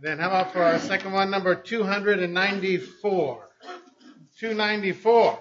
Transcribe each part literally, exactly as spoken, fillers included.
Then how about for our second one, number two ninety-four? two ninety-four.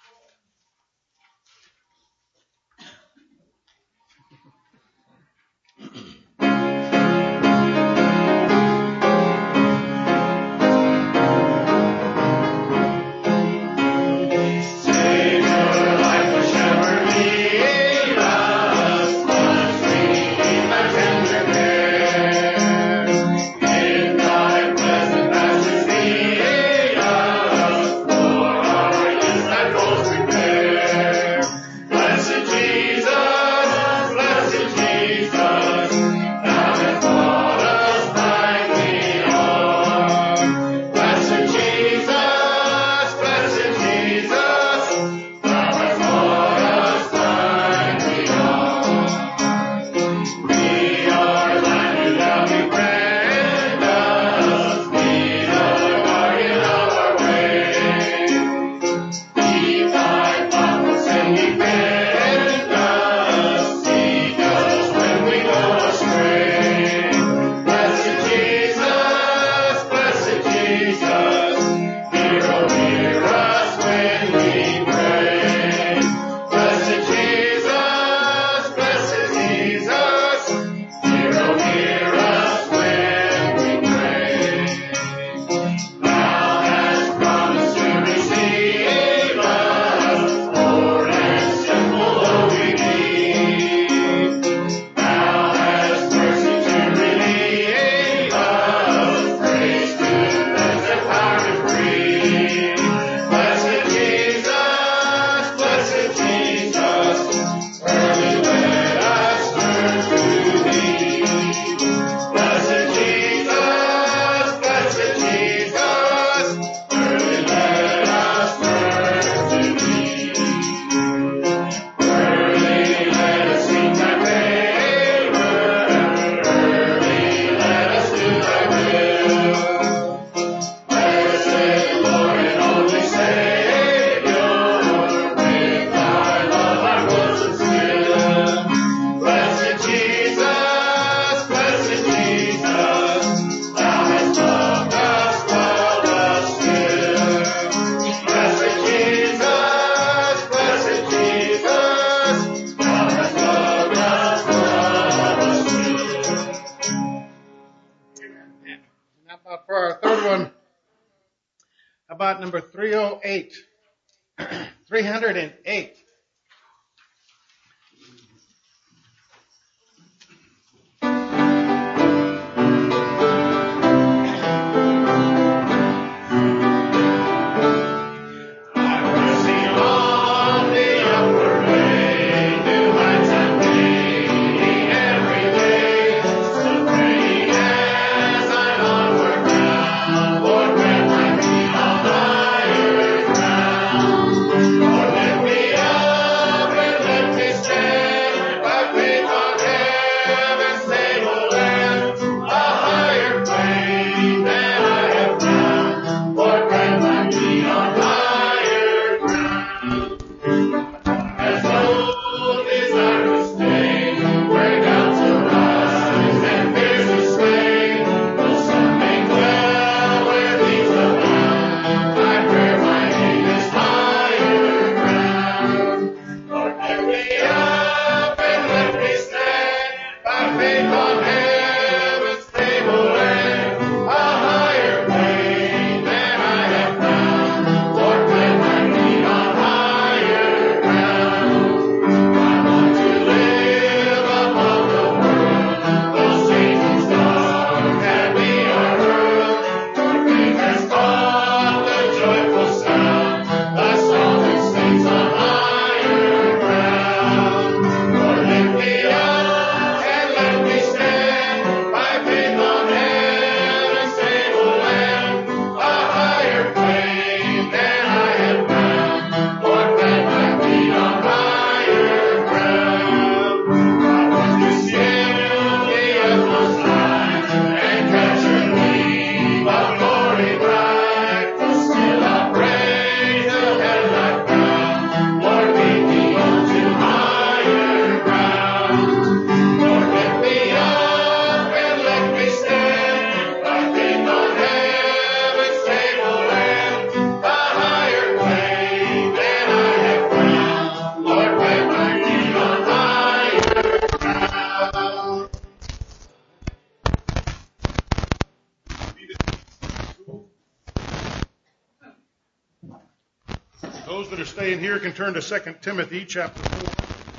Number three oh eight. three hundred eight. Lord, lift me up. Everybody in here can turn to Second Timothy chapter four.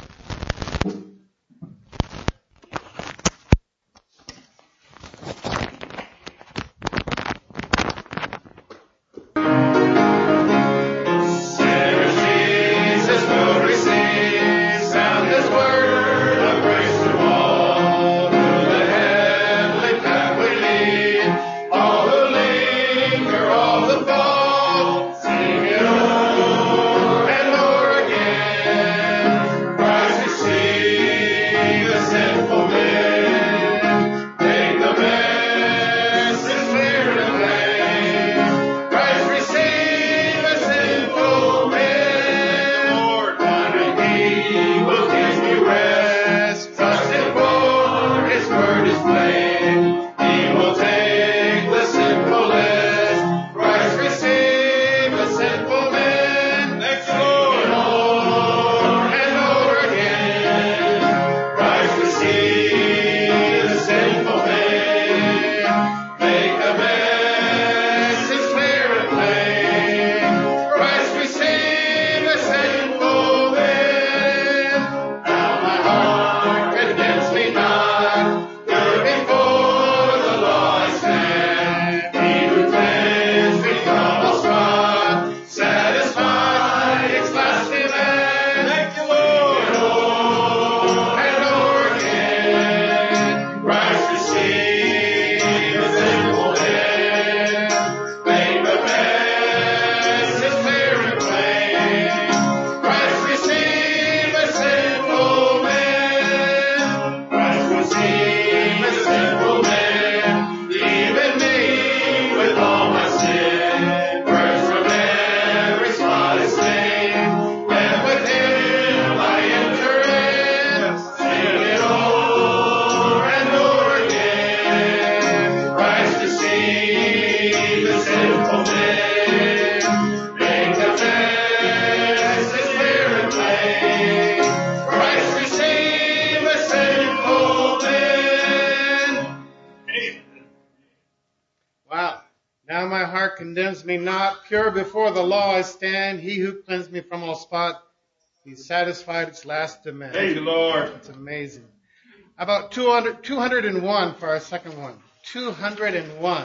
Condemns me not, pure before the law I stand. He who cleansed me from all spot, he satisfied its last demand. Thank you, Lord. It's amazing. About two hundred, two hundred one for our second one. two hundred one.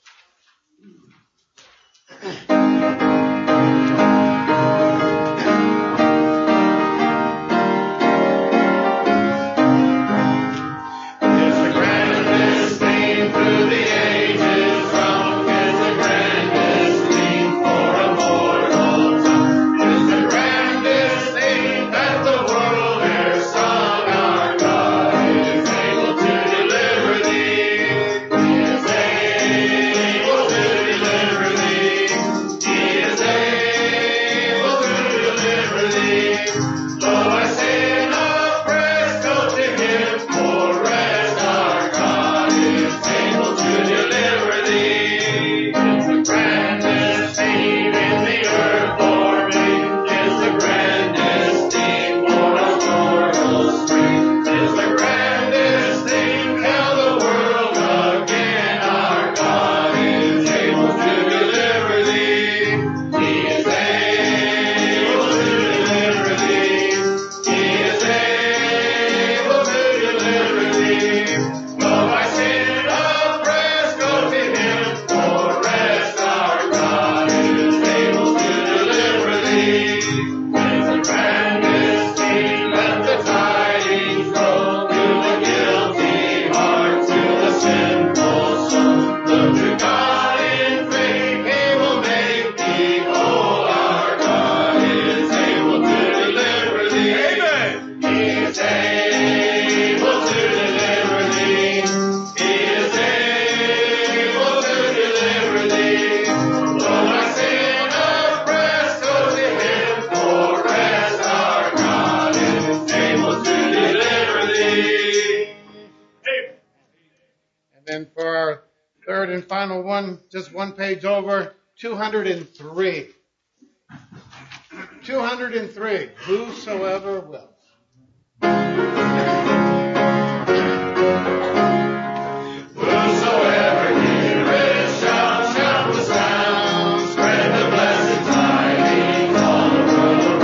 And for our third and final one, just one page over, two hundred three. two hundred three. Whosoever will. Spread the blessed tidings all the world.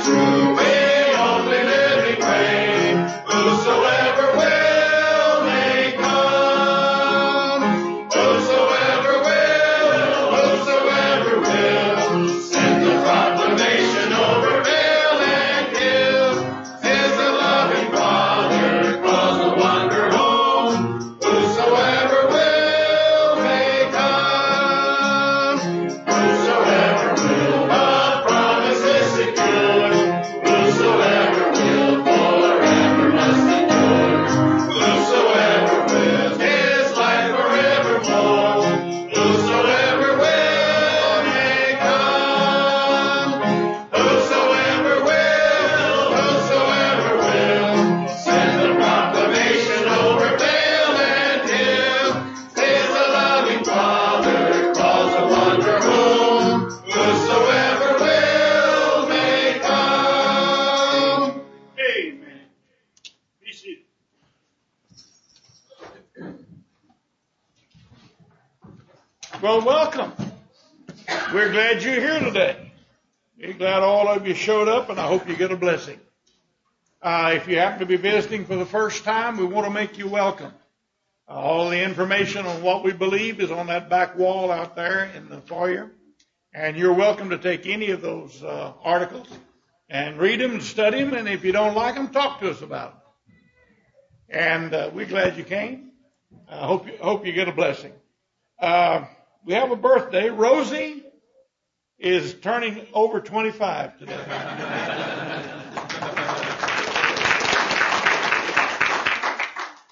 true way, only living way. Whosoever will may come. Whosoever will, whosoever will, send the proclamation over vale and hill. Tis the loving Father, cause the wonder home. Whosoever will may come. Whosoever will, but promise is secure. Whosoever will, forever must endure. Whosoever will, his life forevermore. Whosoever will may come. Whosoever will, whosoever will, send the proclamation over vale and hill. Tis the loving Father, calls a wonder home. Whosoever will may come. Amen. Be seated. Well, welcome. We're glad you're here today. We're glad all of you showed up, and I hope you get a blessing. Uh, if you happen to be visiting for the first time, we want to make you welcome. Uh, all the information on what we believe is on that back wall out there in the foyer. And you're welcome to take any of those uh, articles and read them and study them. And if you don't like them, talk to us about them. And uh, we're glad you came. I hope you, hope you get a blessing. Uh, we have a birthday. Rosie is turning over twenty-five today.